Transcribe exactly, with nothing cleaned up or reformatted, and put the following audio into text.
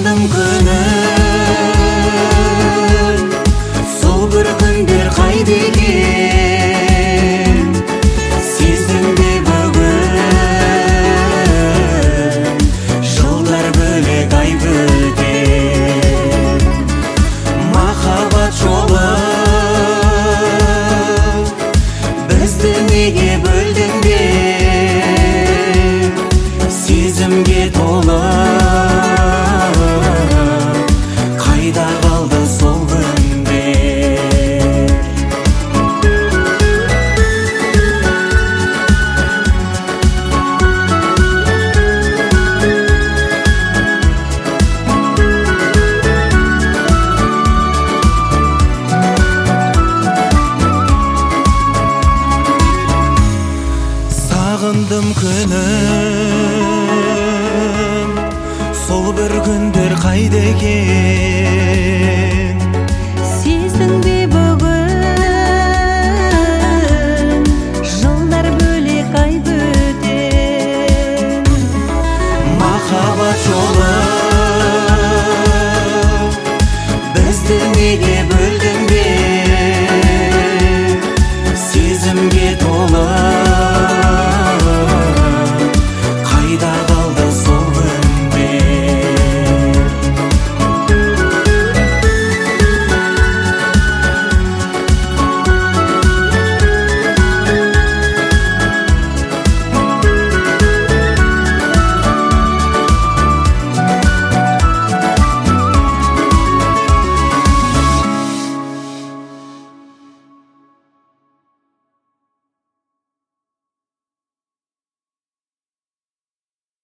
Сағындым күнін, сол бір күндер қайда екен? Сездің бе бүгін, жылдар бөлек ай бөлек. Махаббат жолы бізді неге бөлдің деп, сезімге толы қайда қалды сол күндер? Сағындым күнім, сол бір күндер қайда екен? Сездің бе бүгін, жылдар бөлек ай бөлек. Махаббат жолы бізді неге